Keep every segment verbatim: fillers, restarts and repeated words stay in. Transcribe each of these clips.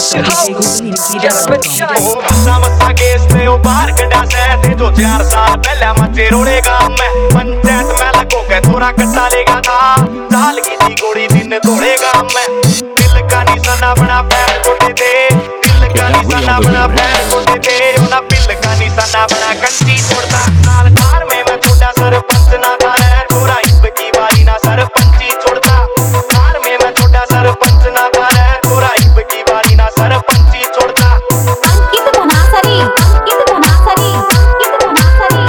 मसा मसा केस पे ओ बाहर कटा से जो चार साल पहले मचे रोड़ेगा मैं पंचायत में लगो के थोड़ा कट्टा लेगा था साल की थी गोड़ी दिन तोड़ेगा मैं दिल का निशाना बना पैर तोड़े थे दिल का निशाना बना पैर तोड़े थे ना दिल का निशाना बना कंची तोड़ता साल कार में मैं छोटा सरपंच ना था थोड़ा इब की बारी ना सरपंची छोड़ता कार में मैं छोटा सरपंच ना था थोड़ा इब की बारी ना सरपंची छोड़ता अंकित धनासरी अंकित धनासरी अंकित धनासरी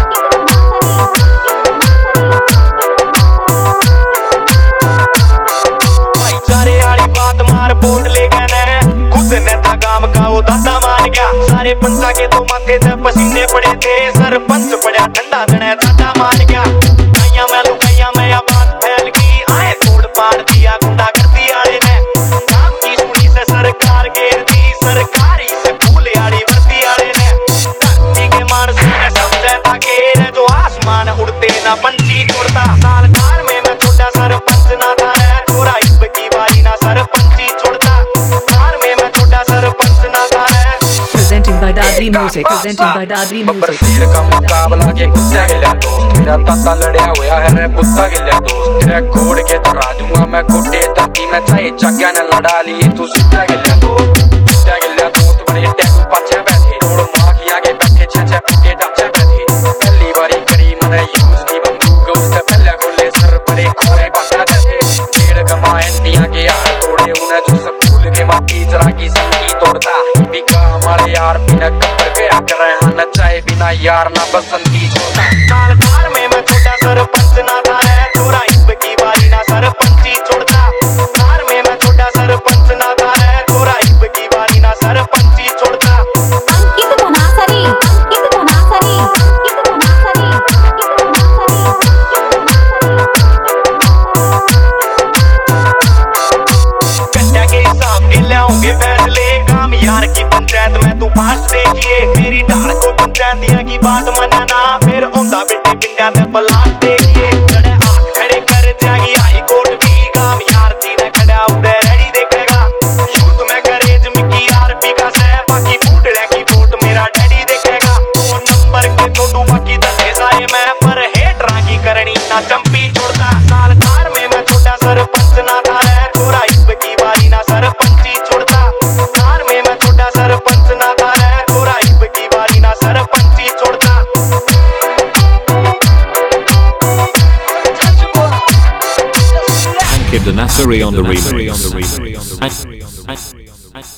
भाईचारे वाली बात मार बोल ले गए खुद ने था काम का वो दादा मान गया सारे पंचा के तो माथे से पसीने पड़े थे सरपंच पड़ा ठंडा गणे दादा मान गया कहिया मैं लुकैया में या बात फैल गई आए तोड़ पाड़ दिया गुंडा कर दिया ने काम की सुनी से सरकार घेर दी सरकारी से फूल आड़ी वर्दी आड़े ने धरती के मानस ने समझे था घेर जो आसमान उड़ते ना पंछी छोड़ता साल कार में मैं छोटा सरपंच ना था थोड़ा इब की बारी ना सरपंची छोड़ता कार में मैं छोटा सरपंच ना था Presenting by Dadri Music, presenting by Dadri Music. शेर का मुकाबला के कुत्ते गिला दोस्त मेरा ताता लड़या हुआ है रे कुत्ता गिला दोस्त तेरे घोड़ के तो राजूंगा मैं कोटे धरती में चाहे जगह न लड़ा लिए तू सुत्ता गिला दोस्त सुत्ता गिला दोस्त बड़े टैटू पाछे बैठे तोड़ मां की आगे बैठे छे छे फुटे डाचे बैठे पहली बारी करी मैंने यूज की बंदूक उससे पहले खोले सर बड़े खोए बाटा जैसे छेड़ कमाए दिया के यार तोड़े उन्हें जो स्कूल के माटी जरा की संगी तोड़ता बिका हमारे यार बिना कब्र के आकर रहे न चाहे बिना यार ना बसंती छोड़ता साल कार में मैं छोटा सरपंच ना था थोड़ा इब की बारी ना सरपंची छोड़ता कार में मैं छोटा सरपंच ना था थोड़ा इब की बारी ना सरपंची छोड़ता अंकित धनासरी अंकित धनासरी अंकित धनासरी कन्या के हिसाब के लाओगे फैसले काम यार की पंचायत में तू पास देखिए मेरी ढाल को पंचायतिया की बात मानना फिर औंदा बेटे पिंडा में पलाट देखिए खड़े आंख खड़े कर जाएगी हाई कोर्ट भी काम यार तीन खड़ा उड़े रेडी देखेगा यूथ में करे जमिकी यार पीका से बाकी फूटने की वोट मेरा डैडी देखेगा फोन नंबर के छोटू बाकी दसे सारे मैं पर हेट रागी करनी ना चंपी छोड़ता साल कार में मैं छोटा सरपंच ना था थोड़ा इब की बारी ना सरपंची छोड़ता कार में मैं छोटा सरपंच ना था थोड़ा इब की बारी ना सरपंची छोड़ता Ankit Dhanasari on the remix.